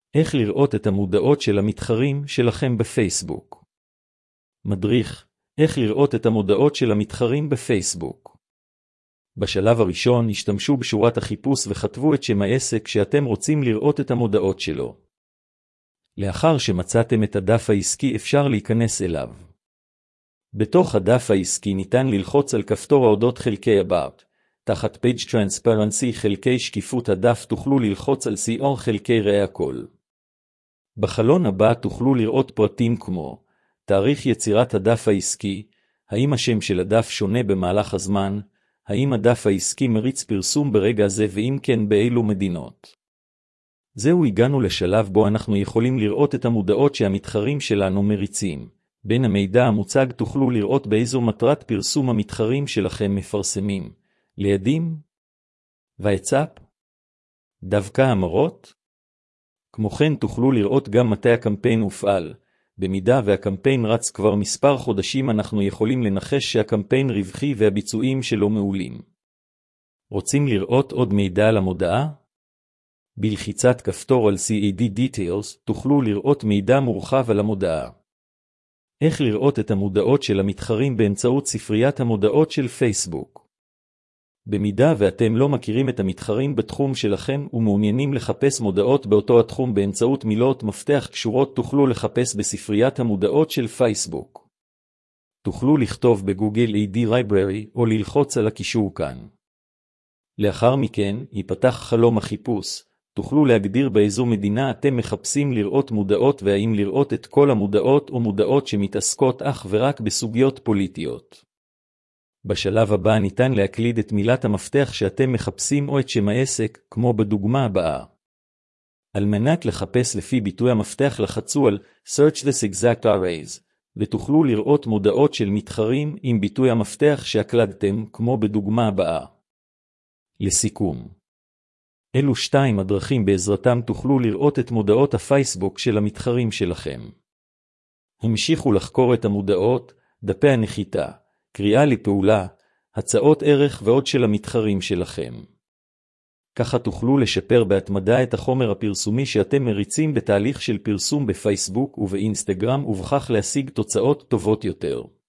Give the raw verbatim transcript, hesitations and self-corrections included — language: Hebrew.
איך לראות את המודעות של המתחרים שלכם בפייסבוק. מדריך, איך לראות את המודעות של המתחרים בפייסבוק. בשלב הראשון השתמשו בשורת החיפוש וכתבו את שם העסק שאתם רוצים לראות את המודעות שלו. לאחר שמצאתם את הדף העסקי אפשר להיכנס אליו. בתוך הדף העסקי ניתן ללחוץ על כפתור ההודות חלקי About. תחת Page Transparency חלקי שקיפות הדף תוכלו ללחוץ על See All חלקי ראה הכל. בחלון הבא תוכלו לראות פרטים כמו תאריך יצירת הדף העסקי, האם השם של הדף שונה במהלך הזמן, האם הדף העסקי מריץ פרסום ברגע זה ואם כן באילו מדינות. זהו, הגענו לשלב בו אנחנו יכולים לראות את המודעות שהמתחרים שלנו מריצים. בין המידע המוצג תוכלו לראות באיזו מטרת פרסום המתחרים שלכם מפרסמים. לידים? ויצאפ? דווקא המרות? כמו כן תוכלו לראות גם מתי הקמפיין הופעל. במידה והקמפיין רץ כבר מספר חודשים אנחנו יכולים לנחש שהקמפיין רווחי והביצועים שלו מעולים. רוצים לראות עוד מידע על המודעה? בלחיצת כפתור על סי איי די Details תוכלו לראות מידע מורחב על המודעה. איך לראות את המודעות של המתחרים באמצעות ספריית המודעות של פייסבוק. במידה ואתם לא מכירים את המתחרים בתחום שלכם ומעוניינים לחפש מודעות באותו התחום באמצעות מילות מפתח קשורות תוכלו לחפש בספריית המודעות של פייסבוק. תוכלו לכתוב בגוגל איי די Library או ללחוץ על הקישור כאן. לאחר מכן ייפתח חלום החיפוש. תוכלו להגדיר באיזו מדינה אתם מחפשים לראות מודעות והאם לראות את כל המודעות או מודעות שמתעסקות אך ורק בסוגיות פוליטיות. בשלב הבא ניתן להקליד את מילת המפתח שאתם מחפשים או את שם העסק, כמו בדוגמה הבאה. על מנת לחפש לפי ביטוי המפתח לחצו על Search this exact arrays, ותוכלו לראות מודעות של מתחרים עם ביטוי המפתח שהקלדתם, כמו בדוגמה הבאה. לסיכום. אלו שתיים הדרכים בעזרתם תוכלו לראות את מודעות הפייסבוק של המתחרים שלכם. המשיכו לחקור את המודעות, דפי הנחיתה, קריאה לפעולה, הצעות ערך ועוד של המתחרים שלכם. ככה תוכלו לשפר בהתמדה את החומר הפרסומי שאתם מריצים בתהליך של פרסום בפייסבוק ובאינסטגרם ובכך להשיג תוצאות טובות יותר.